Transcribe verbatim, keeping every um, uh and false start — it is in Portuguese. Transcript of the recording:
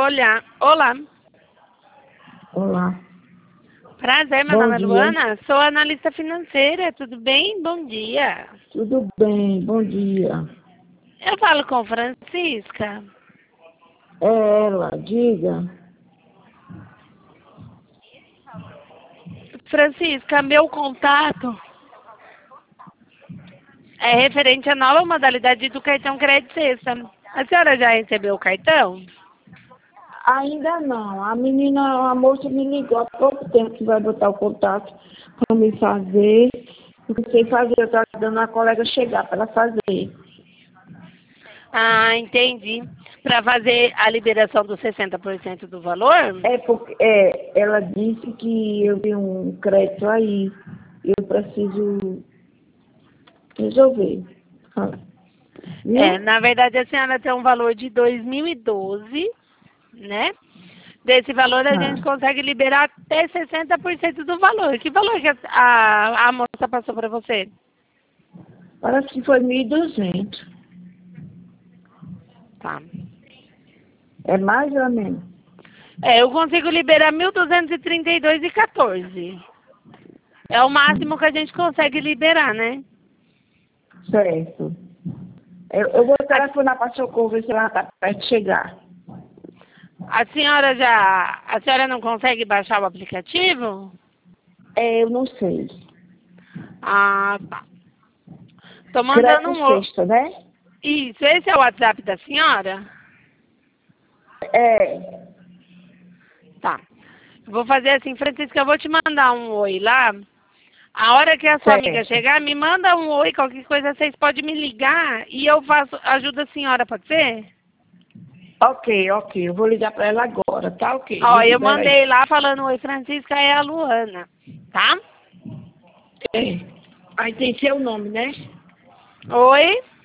Olá. Olá. Olá. Prazer, meu Bom nome é dia. Luana, sou analista financeira, tudo bem? Bom dia. Tudo bem, bom dia. Eu falo com Francisca. É ela, diga. Francisca, meu contato é referente à nova modalidade do cartão crédito sexta. A senhora já recebeu o cartão? Ainda não. A menina, a moça me ligou há pouco tempo que vai botar o contato para me fazer. Não sei fazer, eu estou dando a colega chegar para ela fazer. Ah, entendi. Para fazer a liberação dos sessenta por cento do valor? É porque é, ela disse que eu tenho um crédito aí. Eu preciso resolver. Ah, viu? É, na verdade a senhora tem um valor de dois mil e doze, né? Desse valor a Ah, gente consegue liberar até sessenta por cento do valor. Que valor que a, a, a moça passou para você? parece que foi mil e duzentos. Tá. É mais ou menos? É, eu consigo liberar mil duzentos e trinta e dois e quatorze. É o máximo que a gente consegue liberar, né? Certo. Eu, eu vou A, telefonar para a Socorro, ver se ela está perto de chegar. a senhora já. A senhora não consegue baixar o aplicativo? É, eu não sei. Ah, tá. Tô mandando Crédito um. o- sexta, né? Isso, esse é o WhatsApp da senhora? É. Tá. Vou fazer assim, Francisca, eu vou te mandar um oi lá. A hora que a sua amiga Certo. chegar, me manda um oi, qualquer coisa vocês podem me ligar e eu faço, ajuda a senhora, pode ser? Ok, ok. Eu vou ligar para ela agora, tá? Ok. Ó, Ligue, eu peraí. mandei lá falando oi, Francisca, é a Luana, tá? É. Aí tem seu nome, né? Oi?